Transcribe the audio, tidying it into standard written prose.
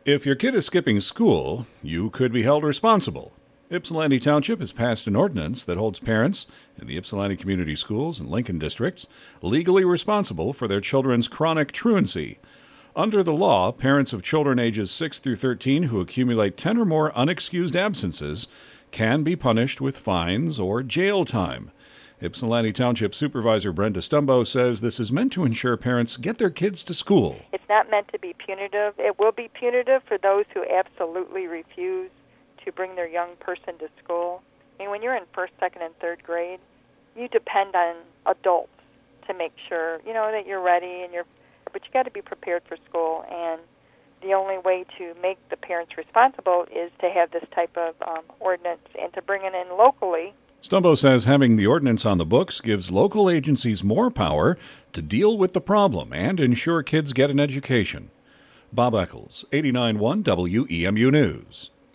If your kid is skipping school, you could be held responsible. Ypsilanti Township has passed an ordinance that holds parents in the Ypsilanti Community Schools and Lincoln districts legally responsible for their children's chronic truancy. Under the law, parents of children ages 6 through 13 who accumulate 10 or more unexcused absences can be punished with fines or jail time. Ypsilanti Township Supervisor Brenda Stumbo says this is meant to ensure parents get their kids to school. It's not meant to be punitive. It will be punitive for those who absolutely refuse to bring their young person to school. I mean, when you're in first, second, and third grade, you depend on adults to make sure, that you're ready but you got to be prepared for school. And the only way to make the parents responsible is to have this type of ordinance and to bring it in locally. Stumbo says having the ordinance on the books gives local agencies more power to deal with the problem and ensure kids get an education. Bob Eccles, 89.1 WEMU News.